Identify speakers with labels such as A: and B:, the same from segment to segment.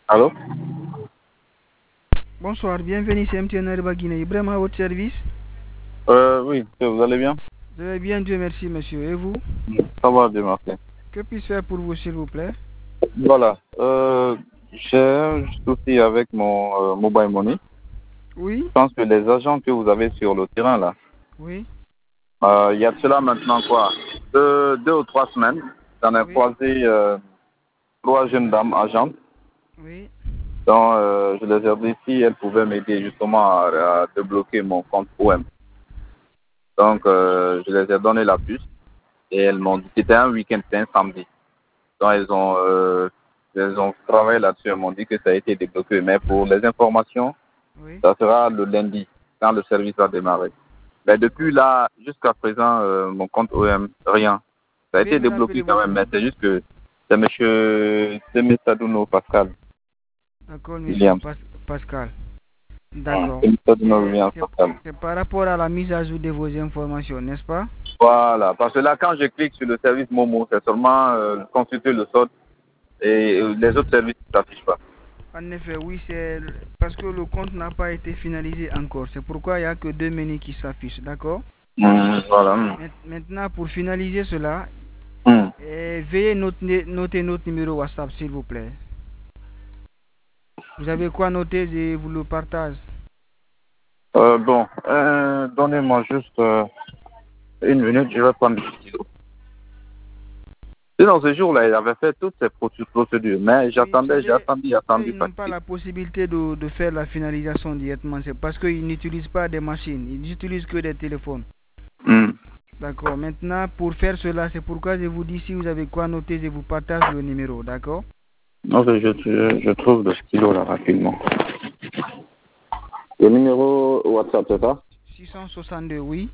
A: Allô?
B: Bonsoir, bienvenue, c'est MTN Ariba Guinée. Ibrahim à votre service.
A: Oui, vous allez bien?
B: Je vais bien, Dieu merci, monsieur. Et vous?
A: Ça va, Dieu merci.
B: Que puis-je faire pour vous, s'il vous plaît?
A: Voilà, j'ai un souci avec mon mobile money.
B: Oui?
A: Je pense que les agents que vous avez sur le terrain, là,
B: Oui?
A: il y a de cela maintenant quoi? Deux ou trois semaines, j'en ai
B: Oui?
A: croisé trois jeunes dames agentes.
B: Oui?
A: Donc, je les ai dit si elles pouvaient m'aider justement à débloquer mon compte OM. Donc, je les ai donné la puce et elles m'ont dit que c'était un week-end, c'était un samedi. Donc, elles ont travaillé là-dessus. Elles m'ont dit que ça a été débloqué. Mais pour les informations,
B: Oui?
A: ça sera le lundi, quand le service va démarrer. Mais depuis
B: D'accord.
A: là, jusqu'à présent, mon compte OM, rien. Ça a
B: Veuillez
A: été
B: me rappeler
A: débloqué quand
B: votre
A: même, mais
B: nom.
A: c'est juste que c'est M. Sadouno Pascal,
B: D'accord, monsieur
A: William.
B: Pascal. D'accord.
A: C'est M. Sadouno
B: C'est
A: William
B: c'est-
A: Pascal.
B: c'est par rapport à la mise à jour de vos informations, n'est-ce pas?
A: Voilà, parce que là, quand je clique sur le service Momo, c'est seulement consulter le solde et les autres services ne s'affichent pas.
B: En effet, oui, c'est parce que le compte n'a pas été finalisé encore. C'est pourquoi il n'y a que deux menus qui s'affichent, d'accord?
A: Voilà.
B: Maintenant, pour finaliser cela,
A: Mm.
B: veuillez noter notre numéro WhatsApp, s'il vous plaît. Vous avez quoi noter, je vous le partage.
A: Bon, donnez-moi juste une minute, je vais prendre le stylo. Et dans ce jour-là, il avait fait toutes ces procédures, mais
B: Oui, vous
A: j'ai
B: savez,
A: attendu,
B: ils n'ont pas
A: fatigué.
B: la possibilité de faire la finalisation directement. C'est parce qu'ils n'utilisent pas des machines, ils n'utilisent que des téléphones.
A: Hmm.
B: D'accord. Maintenant, pour faire cela, c'est pourquoi je vous dis si vous avez quoi noter, je vous partage le numéro. D'accord?
A: Non, je trouve le stylo là rapidement. Le numéro WhatsApp, c'est ça?
B: 662, oui.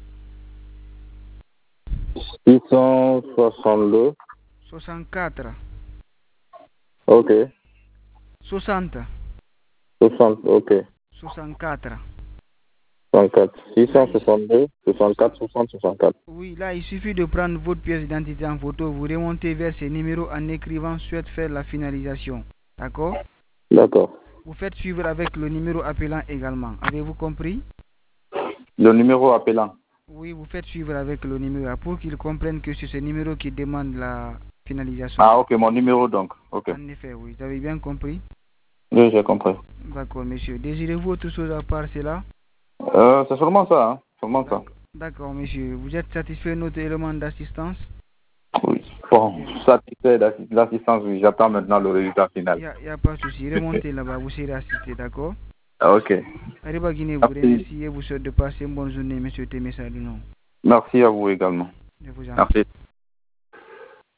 A: 662.
B: 64.
A: Ok.
B: 60.
A: 60, ok.
B: 64.
A: 64.
B: Là,
A: 662, 64, 60, 64.
B: oui, là, il suffit de prendre votre pièce d'identité en photo, vous remontez vers ces numéros en écrivant souhaite faire la finalisation. D'accord?
A: D'accord.
B: Vous faites suivre avec le numéro appelant également. Avez-vous compris?
A: Le numéro appelant.
B: Oui, vous faites suivre avec le numéro pour qu'ils comprennent que c'est ce numéro qui demande la finalisation.
A: Ah, ok, mon numéro donc. Ok.
B: En effet, oui. Vous avez bien compris?
A: Oui, j'ai compris.
B: D'accord, monsieur. Désirez-vous autre chose à part cela?
A: C'est seulement ça, hein. Seulement ça.
B: D'accord, monsieur. Vous êtes satisfait de notre élément d'assistance?
A: Oui. Bon, satisfait de l'assistance, oui. J'attends maintenant le résultat final.
B: Il y a pas de souci. Remontez là-bas, vous serez assisté, d'accord?
A: Ah, ok.
B: Arriba Guinée vous
A: Merci.
B: remercie et vous souhaite de passer une bonne journée, monsieur Témé Sadouno.
A: Merci à vous également.
B: Je vous en prie.
A: Merci.